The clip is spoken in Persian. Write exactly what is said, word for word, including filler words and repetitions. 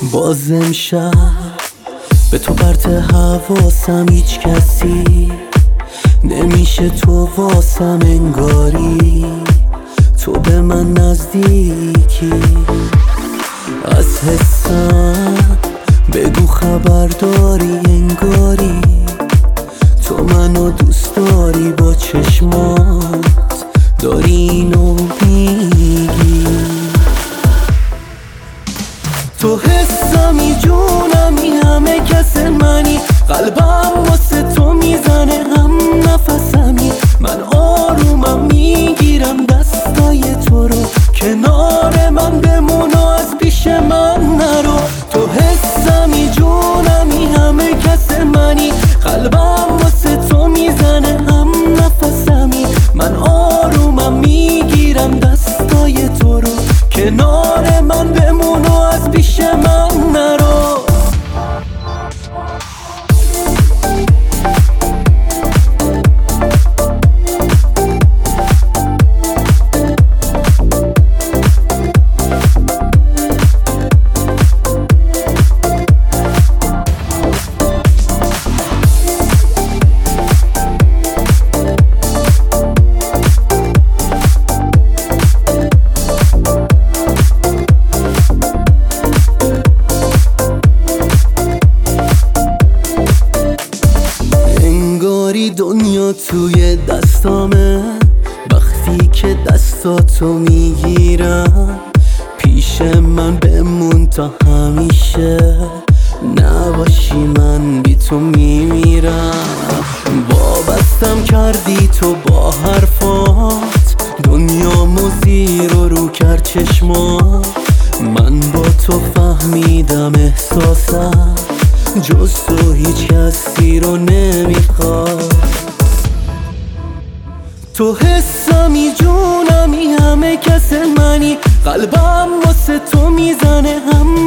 باز امشب به تو پرت حواسم، هیچ کسی نمیشه تو واسم، انگاری تو به من نزدیکی. از حسم بگو خبر داری، انگاری تو منو دوست داری، با چشمات داری اینو میگی. تو حسمی، جونمی، همه کس منی، قلبم واسه تو میزنه، هم نفسمی. من آرومم، میگیرم دستای تو رو، کنار من بمون و از پیش من نرو. تو حسمی، جونمی، همه کس منی، قلبم واسه تو میزنه، هم نفسمی. من آرومم، میگیرم دستای تو رو، کنار من بمون و از پیش من نرو. دنیا توی دستامه، وقتی که دستاتو میگیرم، پیش من بمون تا همیشه، نباشی من بی تو میمیرم. وابستم کردی تو با حرفات، دنیا زیر و رو کرد چشمات. من با تو فهمیدم احساسم جز تو هیچ کسی رو نمیخواد. تو حسمی، جونمی، همه کس منی، قلبم واسه تو میزنه، هم